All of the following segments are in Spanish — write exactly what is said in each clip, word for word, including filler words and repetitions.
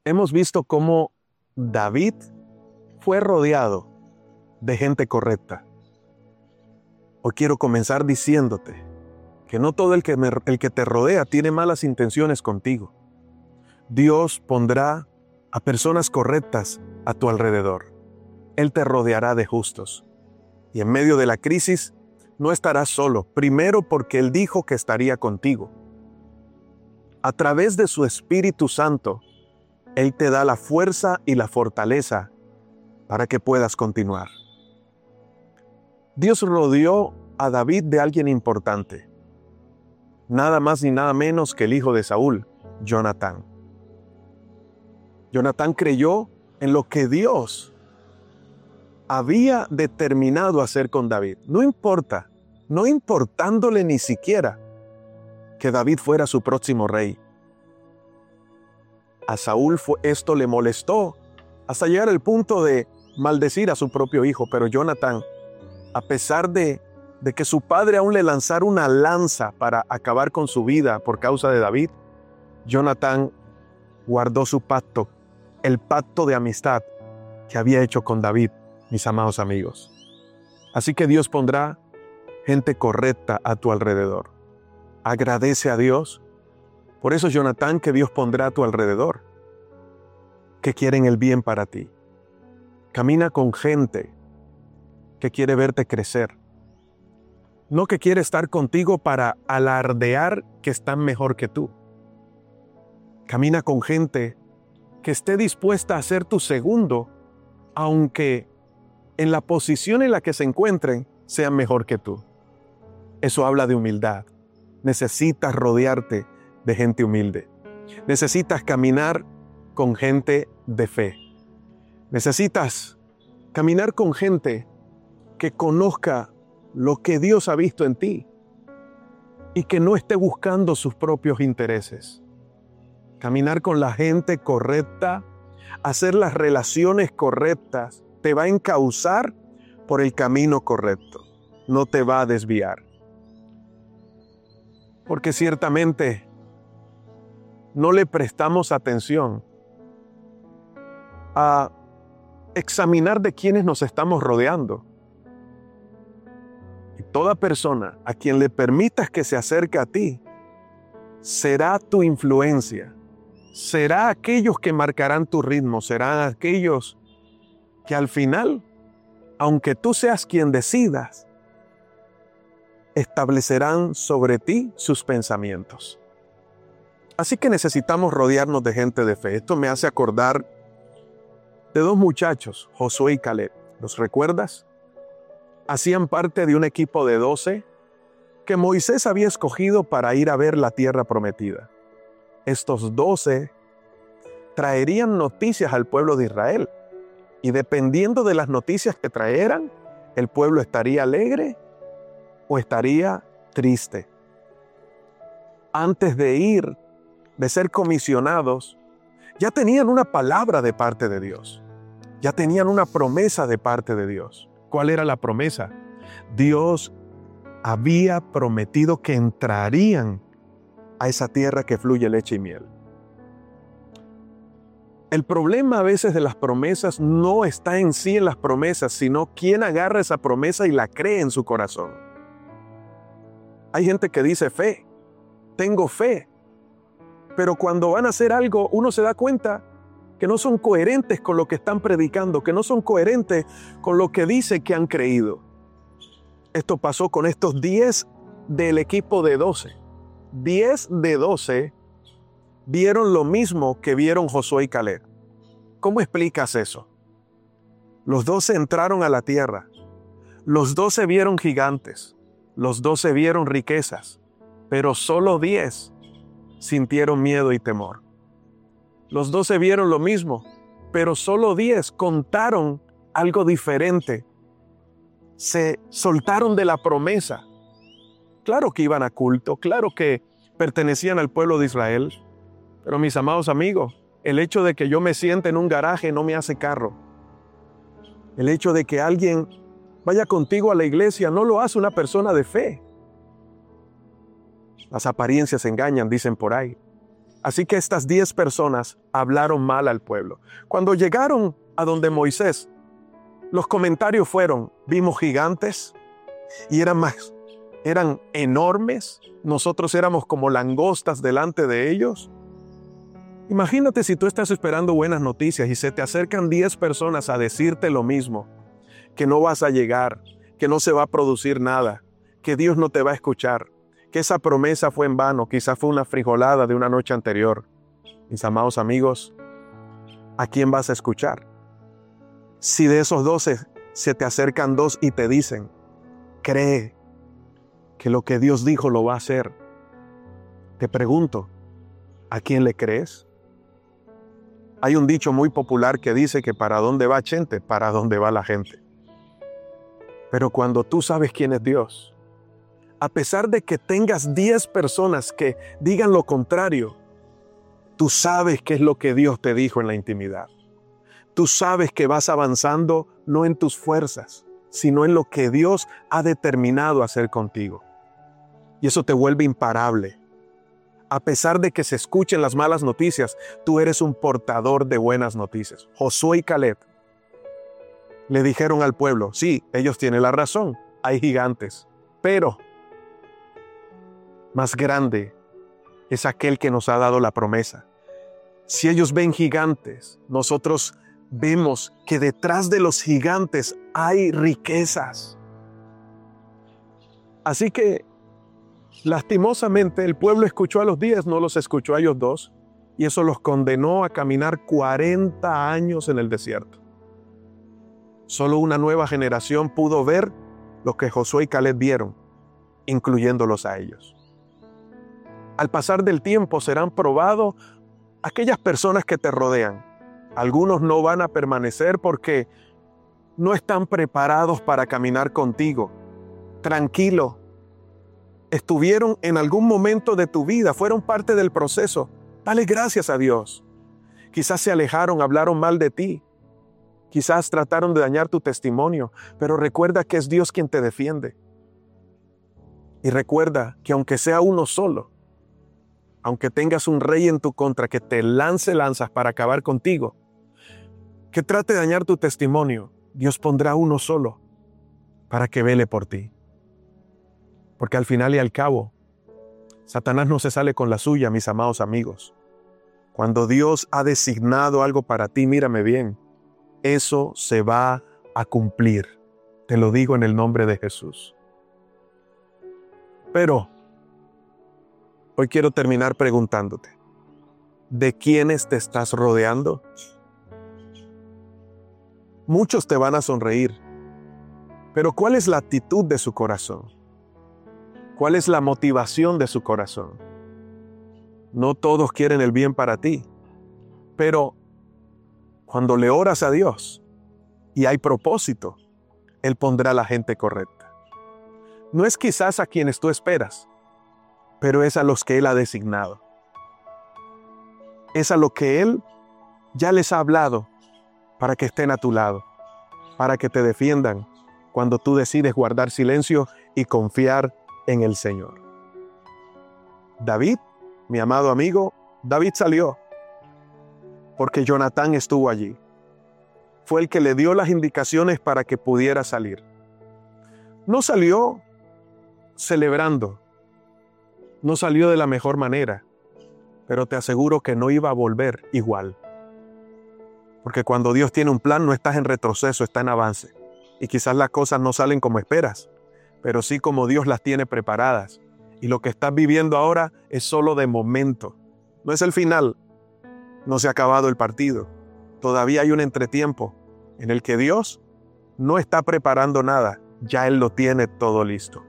Hemos visto cómo David fue rodeado de gente correcta. Hoy quiero comenzar diciéndote que no todo el que, me, el que te rodea tiene malas intenciones contigo. Dios pondrá a personas correctas a tu alrededor. Él te rodeará de justos. Y en medio de la crisis no estarás solo. Primero porque Él dijo que estaría contigo. A través de su Espíritu Santo, Él te da la fuerza y la fortaleza para que puedas continuar. Dios rodeó a David de alguien importante. Nada más ni nada menos que el hijo de Saúl, Jonatán. Jonatán creyó en lo que Dios había determinado hacer con David. No importa, no importándole ni siquiera que David fuera su próximo rey. A Saúl fue, esto le molestó hasta llegar al punto de maldecir a su propio hijo, pero Jonatán, a pesar de, de que su padre aún le lanzara una lanza para acabar con su vida por causa de David, Jonatán guardó su pacto, el pacto de amistad que había hecho con David, mis amados amigos. Así que Dios pondrá gente correcta a tu alrededor. Agradece a Dios. Por eso, Jonatán, que Dios pondrá a tu alrededor, que quieren el bien para ti. Camina con gente que quiere verte crecer. No que quiere estar contigo para alardear que están mejor que tú. Camina con gente que esté dispuesta a ser tu segundo, aunque en la posición en la que se encuentren sean mejor que tú. Eso habla de humildad. Necesitas rodearte de gente humilde. Necesitas caminar con gente de fe. Necesitas caminar con gente que conozca lo que Dios ha visto en ti y que no esté buscando sus propios intereses. Caminar con la gente correcta, hacer las relaciones correctas, te va a encauzar por el camino correcto. No te va a desviar. Porque ciertamente no le prestamos atención a examinar de quiénes nos estamos rodeando. Y toda persona a quien le permitas que se acerque a ti será tu influencia. Será aquellos que marcarán tu ritmo, serán aquellos que al final, aunque tú seas quien decidas, establecerán sobre ti sus pensamientos. Así que necesitamos rodearnos de gente de fe. Esto me hace acordar de dos muchachos, Josué y Caleb. ¿Los recuerdas? Hacían parte de un equipo de doce que Moisés había escogido para ir a ver la tierra prometida. Estos doce traerían noticias al pueblo de Israel. Y dependiendo de las noticias que traeran, el pueblo estaría alegre o estaría triste. Antes de ir, de ser comisionados, ya tenían una palabra de parte de Dios. Ya tenían una promesa de parte de Dios. ¿Cuál era la promesa? Dios había prometido que entrarían a esa tierra que fluye leche y miel. El problema a veces de las promesas no está en sí en las promesas, sino quién agarra esa promesa y la cree en su corazón. Hay gente que dice fe, tengo fe, pero cuando van a hacer algo, uno se da cuenta que no son coherentes con lo que están predicando, que no son coherentes con lo que dice que han creído. Esto pasó con estos diez del equipo de doce. diez de doce vieron lo mismo que vieron Josué y Caleb. ¿Cómo explicas eso? Los doce entraron a la tierra. Los doce vieron gigantes. Los doce vieron riquezas. Pero solo diez sintieron miedo y temor. Los doce vieron lo mismo, pero solo diez contaron algo diferente. Se soltaron de la promesa. Claro que iban a culto, claro que pertenecían al pueblo de Israel, pero mis amados amigos, el hecho de que yo me siente en un garaje no me hace carro. El hecho de que alguien vaya contigo a la iglesia no lo hace una persona de fe. Las apariencias engañan, dicen por ahí. Así que estas diez personas hablaron mal al pueblo. Cuando llegaron a donde Moisés, los comentarios fueron: vimos gigantes y eran más, eran enormes. Nosotros éramos como langostas delante de ellos. Imagínate si tú estás esperando buenas noticias y se te acercan diez personas a decirte lo mismo, que no vas a llegar, que no se va a producir nada, que Dios no te va a escuchar, que esa promesa fue en vano, quizás fue una frijolada de una noche anterior. Mis amados amigos, ¿a quién vas a escuchar? Si de esos doce se te acercan dos y te dicen: cree que lo que Dios dijo lo va a hacer, te pregunto, ¿a quién le crees? Hay un dicho muy popular que dice que para dónde va Chente, para dónde va la gente. Pero cuando tú sabes quién es Dios, a pesar de que tengas diez personas que digan lo contrario, tú sabes qué es lo que Dios te dijo en la intimidad. Tú sabes que vas avanzando no en tus fuerzas, sino en lo que Dios ha determinado hacer contigo. Y eso te vuelve imparable. A pesar de que se escuchen las malas noticias, tú eres un portador de buenas noticias. Josué y Caleb le dijeron al pueblo: sí, ellos tienen la razón, hay gigantes, pero más grande es aquel que nos ha dado la promesa. Si ellos ven gigantes, nosotros vemos que detrás de los gigantes hay riquezas. Así que, lastimosamente, el pueblo escuchó a los diez, no los escuchó a ellos dos, y eso los condenó a caminar cuarenta años en el desierto. Solo una nueva generación pudo ver lo que Josué y Caleb vieron, incluyéndolos a ellos. Al pasar del tiempo serán probados aquellas personas que te rodean. Algunos no van a permanecer porque no están preparados para caminar contigo. Tranquilo. Estuvieron en algún momento de tu vida, fueron parte del proceso. Dale gracias a Dios. Quizás se alejaron, hablaron mal de ti. Quizás trataron de dañar tu testimonio, pero recuerda que es Dios quien te defiende. Y recuerda que aunque sea uno solo, aunque tengas un rey en tu contra que te lance lanzas para acabar contigo, que trate de dañar tu testimonio, Dios pondrá uno solo para que vele por ti. Porque al final y al cabo, Satanás no se sale con la suya, mis amados amigos. Cuando Dios ha designado algo para ti, mírame bien, eso se va a cumplir. Te lo digo en el nombre de Jesús. Pero hoy quiero terminar preguntándote, ¿de quiénes te estás rodeando? Muchos te van a sonreír, pero ¿cuál es la actitud de su corazón? ¿Cuál es la motivación de su corazón? No todos quieren el bien para ti, pero cuando le oras a Dios y hay propósito, Él pondrá a la gente correcta. No es quizás a quienes tú esperas, pero es a los que Él ha designado. Es a lo que Él ya les ha hablado para que estén a tu lado, para que te defiendan cuando tú decides guardar silencio y confiar en el Señor. David, mi amado amigo, David salió porque Jonatán estuvo allí. Fue el que le dio las indicaciones para que pudiera salir. No salió celebrando, no salió de la mejor manera, pero te aseguro que no iba a volver igual. Porque cuando Dios tiene un plan, no estás en retroceso, está en avance. Y quizás las cosas no salen como esperas, pero sí como Dios las tiene preparadas. Y lo que estás viviendo ahora es solo de momento. No es el final. No se ha acabado el partido. Todavía hay un entretiempo en el que Dios no está preparando nada. Ya Él lo tiene todo listo.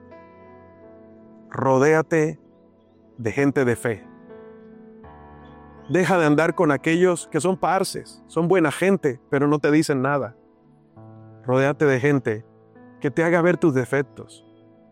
Rodéate de gente de fe. Deja de andar con aquellos que son parces, son buena gente, pero no te dicen nada. Rodéate de gente que te haga ver tus defectos.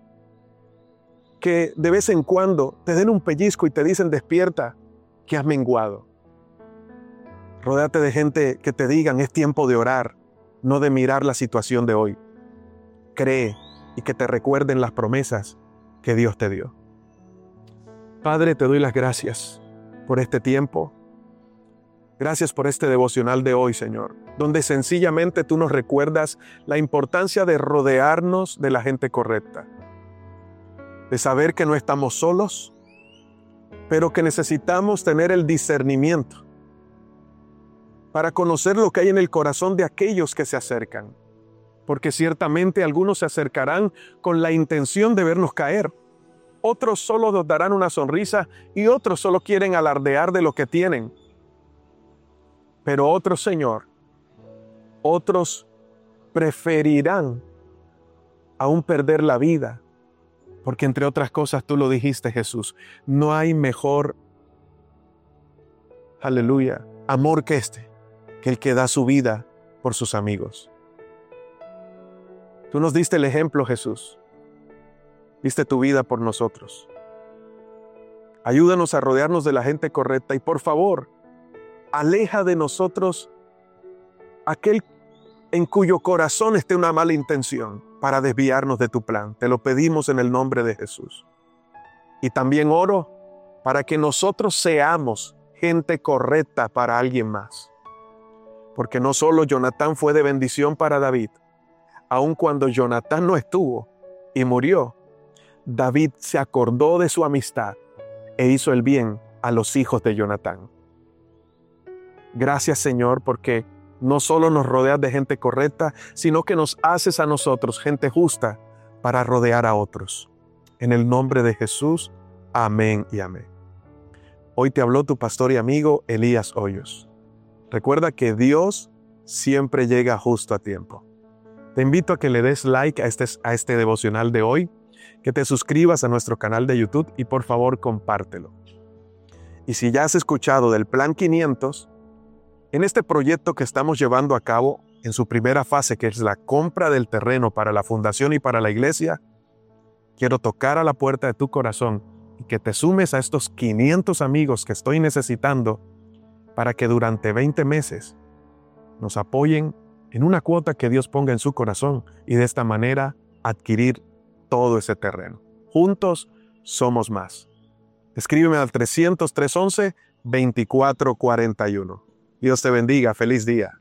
Que de vez en cuando te den un pellizco y te dicen despierta, que has menguado. Rodéate de gente que te digan es tiempo de orar, no de mirar la situación de hoy. Cree y que te recuerden las promesas que Dios te dio. Padre, te doy las gracias por este tiempo. Gracias por este devocional de hoy, Señor, donde sencillamente tú nos recuerdas la importancia de rodearnos de la gente correcta, de saber que no estamos solos, pero que necesitamos tener el discernimiento para conocer lo que hay en el corazón de aquellos que se acercan, porque ciertamente algunos se acercarán con la intención de vernos caer, otros solo nos darán una sonrisa y otros solo quieren alardear de lo que tienen. Pero otros, Señor, otros preferirán aún perder la vida, porque entre otras cosas tú lo dijiste, Jesús, no hay mejor, aleluya, amor que este, que el que da su vida por sus amigos. Tú nos diste el ejemplo, Jesús, diste tu vida por nosotros. Ayúdanos a rodearnos de la gente correcta y por favor, aleja de nosotros aquel en cuyo corazón esté una mala intención para desviarnos de tu plan. Te lo pedimos en el nombre de Jesús. Y también oro para que nosotros seamos gente correcta para alguien más. Porque no solo Jonatán fue de bendición para David, aun cuando Jonatán no estuvo y murió, David se acordó de su amistad e hizo el bien a los hijos de Jonatán. Gracias, Señor, porque no solo nos rodeas de gente correcta, sino que nos haces a nosotros gente justa para rodear a otros. En el nombre de Jesús, amén y amén. Hoy te habló tu pastor y amigo Elías Hoyos. Recuerda que Dios siempre llega justo a tiempo. Te invito a que le des like a este, a este devocional de hoy, que te suscribas a nuestro canal de YouTube y por favor compártelo. Y si ya has escuchado del Plan quinientos, en este proyecto que estamos llevando a cabo en su primera fase, que es la compra del terreno para la fundación y para la iglesia, quiero tocar a la puerta de tu corazón y que te sumes a estos quinientos amigos que estoy necesitando para que durante veinte meses nos apoyen en una cuota que Dios ponga en su corazón y de esta manera adquirir todo ese terreno. Juntos somos más. Escríbeme al trescientos, trescientos once, veinticuatro cuarenta y uno. Dios te bendiga. Feliz día.